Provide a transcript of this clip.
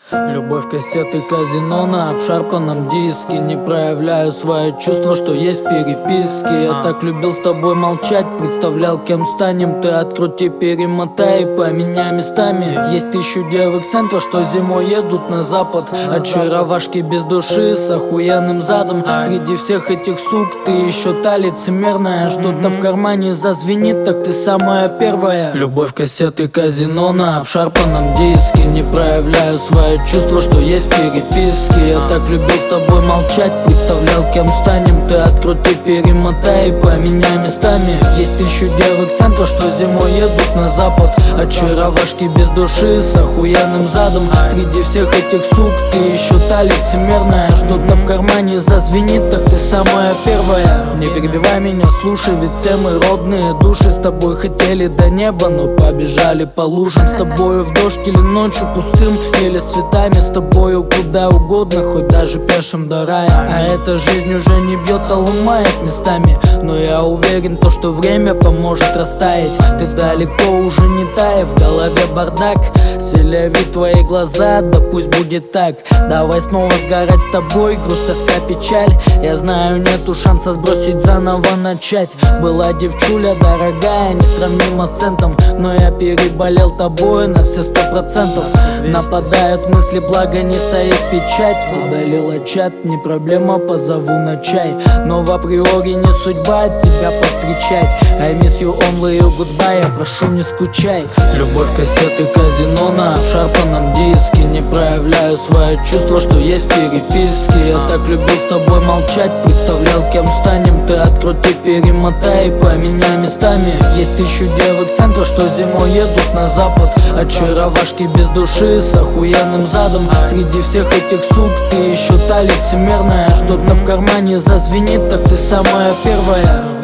Любовь, кассеты, казино на обшарпанном диске. Не проявляю свои чувства, что есть в переписке. Я так любил с тобой молчать, представлял, кем станем. Ты открути, перемотай и поменяй местами. Есть 1000 девок центра, что зимой едут на запад. Очаровашки без души с охуенным задом. Среди всех этих сук ты еще та лицемерная. Что-то в кармане зазвенит, так ты самая первая. Любовь, кассеты, казино на обшарпанном диске. Не проявляю свои чувства, что есть в переписке. Я так любил с тобой молчать, представлял, кем станем. Ты открути, перемотай и поменяй местами. Есть 1000 девок центра, что зимой едут на запад. Очаровашки без души с охуенным задом. Среди всех этих сук ты еще та лицемерная. Что-то в кармане зазвенит, так ты самая первая. Не перебивай меня, слушай, ведь все мы родные души. С тобой хотели до неба, но побежали по лужам. С тобою в дождь или ночью пустым, или с цветами. С тобою куда угодно, хоть даже пешим до рая. А эта жизнь уже не бьет, а ломает местами. Но я уверен, то, что время поможет растаять. Ты далеко уже не тая, в голове бардак. Селяви твои глаза, да пусть будет так. Давай снова сгорать с тобой, грусть, тоска, печаль. Я знаю, нету шанса сбросить, заново начать. Была девчуля дорогая, несравнима с центом. Но я переболел тобой на все 100%. Нападают мысли, благо не стоит печать. Удалила чат, не проблема, позову на чай. Но в априори не судьба тебя повстречать. I miss you only you goodbye, я прошу не скучай. Любовь, кассеты, казино на обшарпанном диске. Не проявляю свои чувства, что есть в переписке. Я так любил с тобой молчать, представлял, кем станем. Ты открути, перемотай и поменяй местами. Есть 1000 девок центра, что зимой едут на запад. Очаровашки без души с охуенным задом. Среди всех этих сук ты еще та лицемерная. Что-то в кармане зазвенит, так ты самая первая.